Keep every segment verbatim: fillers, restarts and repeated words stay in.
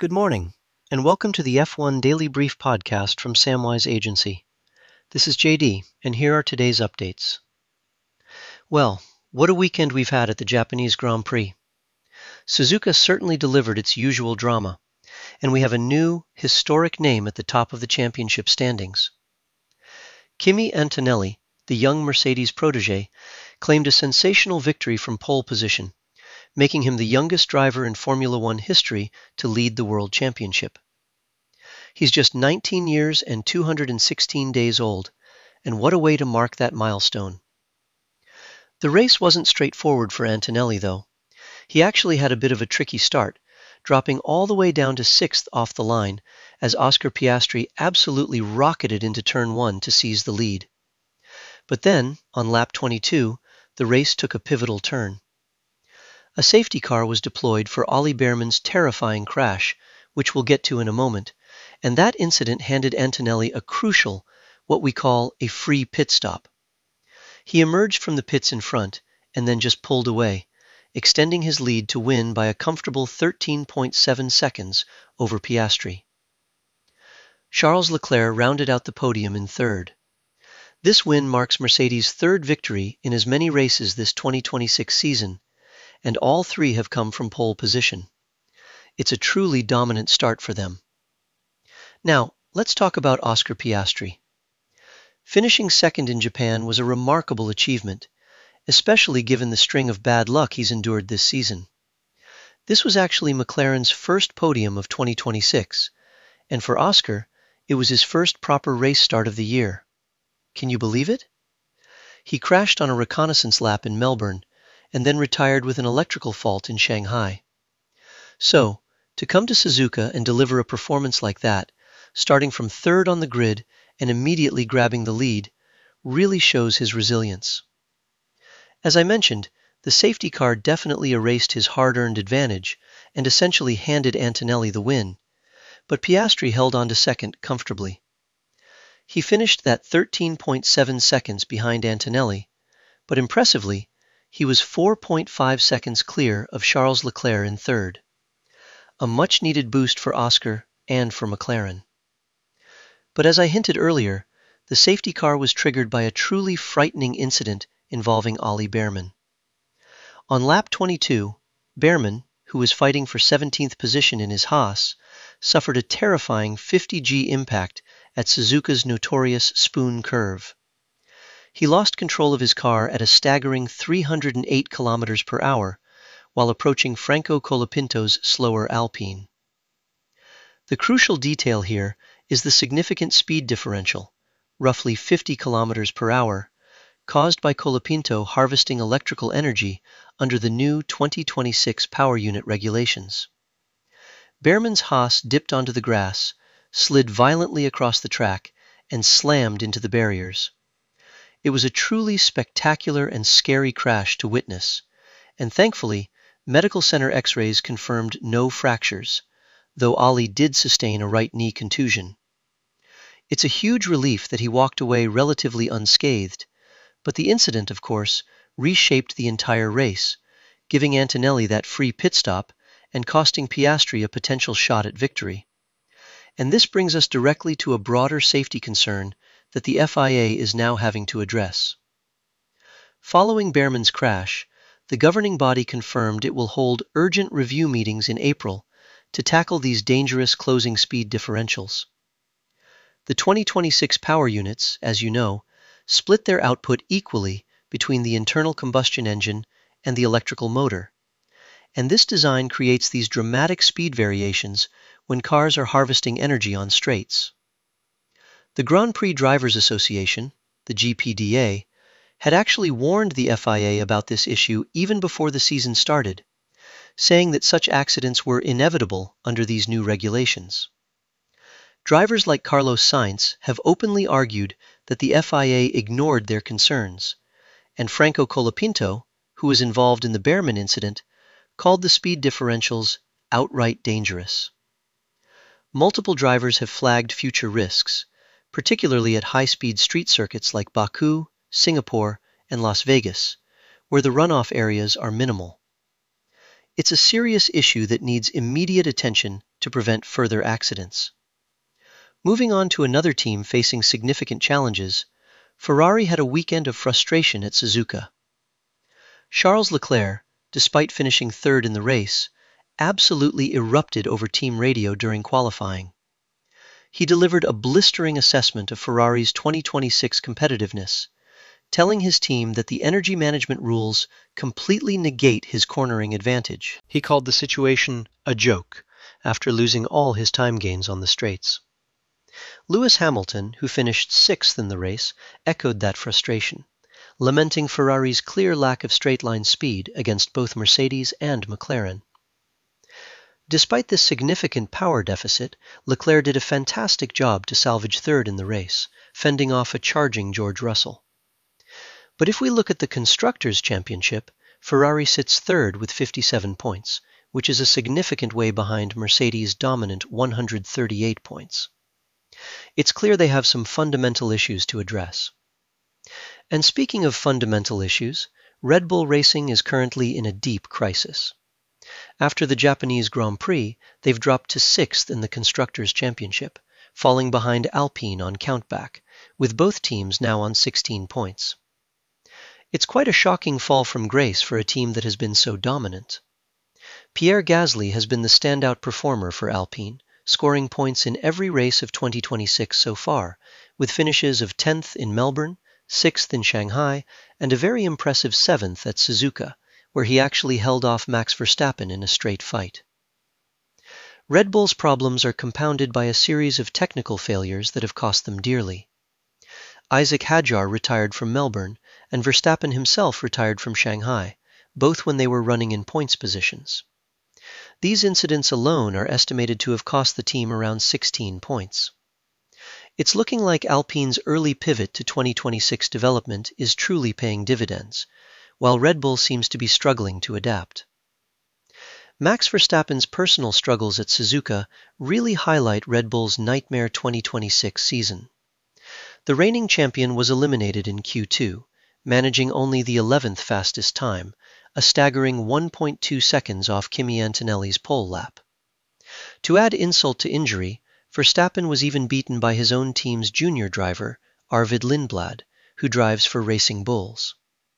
Good morning, and welcome to the F one Daily Brief podcast from Samwise Agency. This is J D, and here are today's updates. Well, what a weekend we've had at the Japanese Grand Prix. Suzuka certainly delivered its usual drama, and we have a new, historic name at the top of the championship standings. Kimi Antonelli, the young Mercedes protege, claimed a sensational victory from pole position, making him the youngest driver in Formula One history to lead the World Championship. He's just nineteen years and two hundred sixteen days old, and what a way to mark that milestone. The race wasn't straightforward for Antonelli, though. He actually had a bit of a tricky start, dropping all the way down to sixth off the line as Oscar Piastri absolutely rocketed into turn one to seize the lead. But then, on lap twenty-two, the race took a pivotal turn. A safety car was deployed for Ollie Bearman's terrifying crash, which we'll get to in a moment, and that incident handed Antonelli a crucial, what we call a free pit stop. He emerged from the pits in front and then just pulled away, extending his lead to win by a comfortable thirteen point seven seconds over Piastri. Charles Leclerc rounded out the podium in third. This win marks Mercedes' third victory in as many races this twenty twenty-six season, and all three have come from pole position. It's a truly dominant start for them. Now, let's talk about Oscar Piastri. Finishing second in Japan was a remarkable achievement, especially given the string of bad luck he's endured this season. This was actually McLaren's first podium of twenty twenty-six, and for Oscar, it was his first proper race start of the year. Can you believe it? He crashed on a reconnaissance lap in Melbourne, and then retired with an electrical fault in Shanghai. So, to come to Suzuka and deliver a performance like that, starting from third on the grid and immediately grabbing the lead, really shows his resilience. As I mentioned, the safety car definitely erased his hard-earned advantage and essentially handed Antonelli the win, but Piastri held on to second comfortably. He finished that thirteen point seven seconds behind Antonelli, but impressively, he was four point five seconds clear of Charles Leclerc in third. A much-needed boost for Oscar and for McLaren. But as I hinted earlier, the safety car was triggered by a truly frightening incident involving Ollie Bearman. On lap twenty-two, Bearman, who was fighting for seventeenth position in his Haas, suffered a terrifying fifty G impact at Suzuka's notorious Spoon Curve. He lost control of his car at a staggering three hundred eight kilometers per hour while approaching Franco Colapinto's slower Alpine. The crucial detail here is the significant speed differential, roughly fifty kilometers per hour, caused by Colapinto harvesting electrical energy under the new twenty twenty-six power unit regulations. Bearman's Haas dipped onto the grass, slid violently across the track, and slammed into the barriers. It was a truly spectacular and scary crash to witness, and thankfully, medical center x-rays confirmed no fractures, though Ollie did sustain a right knee contusion. It's a huge relief that he walked away relatively unscathed, but the incident, of course, reshaped the entire race, giving Antonelli that free pit stop and costing Piastri a potential shot at victory. And this brings us directly to a broader safety concern that the F I A is now having to address. Following Bearman's crash, the governing body confirmed it will hold urgent review meetings in April to tackle these dangerous closing speed differentials. The twenty twenty-six power units, as you know, split their output equally between the internal combustion engine and the electrical motor, and this design creates these dramatic speed variations when cars are harvesting energy on straights. The Grand Prix Drivers Association, the G P D A, had actually warned the F I A about this issue even before the season started, saying that such accidents were inevitable under these new regulations. Drivers like Carlos Sainz have openly argued that the F I A ignored their concerns, and Franco Colapinto, who was involved in the Bearman incident, called the speed differentials outright dangerous. Multiple drivers have flagged future risks, particularly at high-speed street circuits like Baku, Singapore, and Las Vegas, where the runoff areas are minimal. It's a serious issue that needs immediate attention to prevent further accidents. Moving on to another team facing significant challenges, Ferrari had a weekend of frustration at Suzuka. Charles Leclerc, despite finishing third in the race, absolutely erupted over team radio during qualifying. He delivered a blistering assessment of Ferrari's twenty twenty-six competitiveness, telling his team that the energy management rules completely negate his cornering advantage. He called the situation a joke after losing all his time gains on the straights. Lewis Hamilton, who finished sixth in the race, echoed that frustration, lamenting Ferrari's clear lack of straight-line speed against both Mercedes and McLaren. Despite this significant power deficit, Leclerc did a fantastic job to salvage third in the race, fending off a charging George Russell. But if we look at the Constructors' Championship, Ferrari sits third with fifty-seven points, which is a significant way behind Mercedes' dominant one hundred thirty-eight points. It's clear they have some fundamental issues to address. And speaking of fundamental issues, Red Bull Racing is currently in a deep crisis. After the Japanese Grand Prix, they've dropped to sixth in the Constructors' Championship, falling behind Alpine on countback, with both teams now on sixteen points. It's quite a shocking fall from grace for a team that has been so dominant. Pierre Gasly has been the standout performer for Alpine, scoring points in every race of twenty twenty-six so far, with finishes of tenth in Melbourne, sixth in Shanghai, and a very impressive seventh at Suzuka, where he actually held off Max Verstappen in a straight fight. Red Bull's problems are compounded by a series of technical failures that have cost them dearly. Isaac Hadjar retired from Melbourne, and Verstappen himself retired from Shanghai, both when they were running in points positions. These incidents alone are estimated to have cost the team around sixteen points. It's looking like Alpine's early pivot to twenty twenty-six development is truly paying dividends, while Red Bull seems to be struggling to adapt. Max Verstappen's personal struggles at Suzuka really highlight Red Bull's nightmare twenty twenty-six season. The reigning champion was eliminated in Q two, managing only the eleventh fastest time, a staggering one point two seconds off Kimi Antonelli's pole lap. To add insult to injury, Verstappen was even beaten by his own team's junior driver, Arvid Lindblad, who drives for Racing Bulls.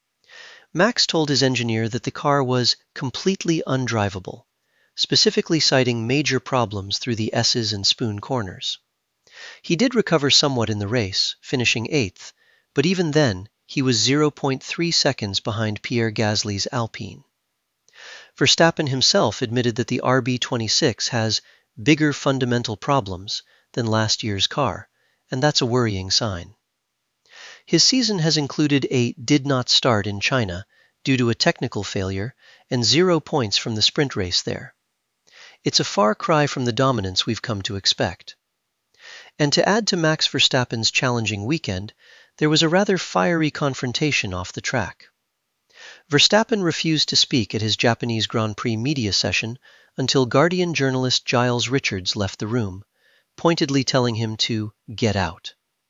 Max told his engineer that the car was completely undrivable, specifically citing major problems through the S's and Spoon corners. He did recover somewhat in the race, finishing eighth, but even then, he was zero point three seconds behind Pierre Gasly's Alpine. Verstappen himself admitted that the R B twenty-six has bigger fundamental problems than last year's car, and that's a worrying sign. His season has included a did not start in China due to a technical failure and zero points from the sprint race there. It's a far cry from the dominance we've come to expect. And to add to Max Verstappen's challenging weekend, there was a rather fiery confrontation off the track. Verstappen refused to speak at his Japanese Grand Prix media session until Guardian journalist Giles Richards left the room, pointedly telling him to get out.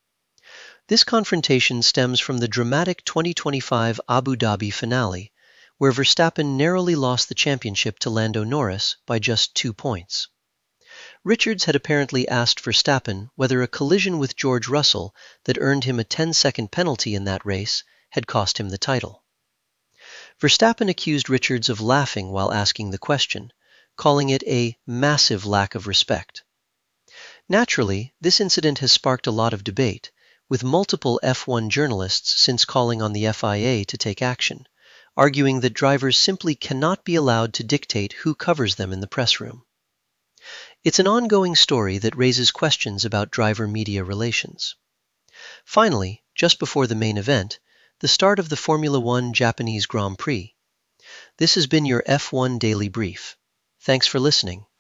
This confrontation stems from the dramatic twenty twenty-five Abu Dhabi finale, where Verstappen narrowly lost the championship to Lando Norris by just two points. Richards had apparently asked Verstappen whether a collision with George Russell that earned him a ten-second penalty in that race had cost him the title. Verstappen accused Richards of laughing while asking the question, calling it a massive lack of respect. Naturally, this incident has sparked a lot of debate, with multiple F one journalists since calling on the F I A to take action, arguing that drivers simply cannot be allowed to dictate who covers them in the press room. It's an ongoing story that raises questions about driver-media relations. Finally, just before the main event, the start of the Formula One Japanese Grand Prix. This has been your F one Daily Brief. Thanks for listening.